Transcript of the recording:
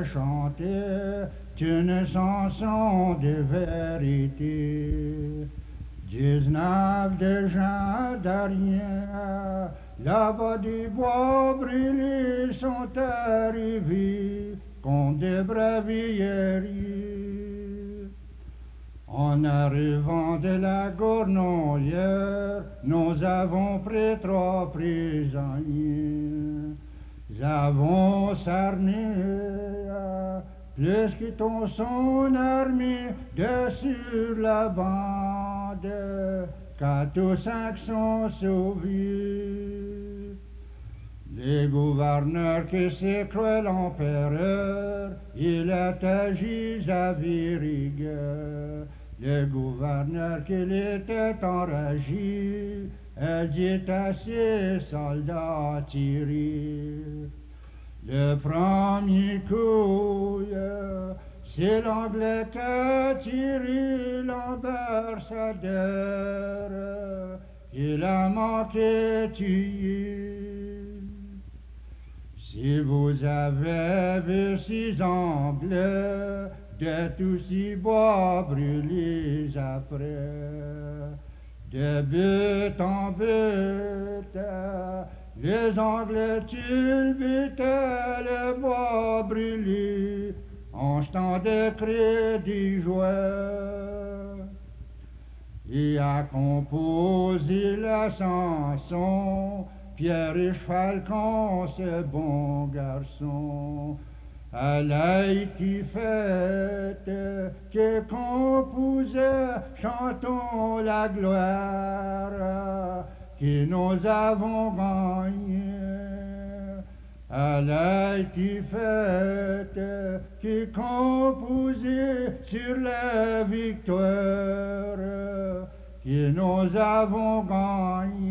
de chanter une chanson de vérité. 19 de juin dernier, là-bas des bois brûlés sont arrivés comme des bravuriers. En arrivant de la Gournonnière, nous avons pris 3 prisonniers. Nous avons cerné plus que ton son armée de sur la bande, 4 ou 5 sont sauvés. Les gouverneurs qui se croient l'empereur, il est agi à Virigue. Le gouverneur qu'il était enragé, elle dit à ses soldats tirer. Le premier coup, c'est l'Anglais qui a tiré l'ambassadeur. Il a manqué tuer. Si vous avez vu ces Anglais, de tous ces bois brûlés après, de but en but, les Anglais culbutaient le bois brûlé en jetant des cris de joie. Il a composé la chanson Pierre Falcon, ce bon garçon. Elle a été faite que composait, chantons la gloire que nous avons gagnée. Elle a été faite que composée sur la victoire que nous avons gagnée.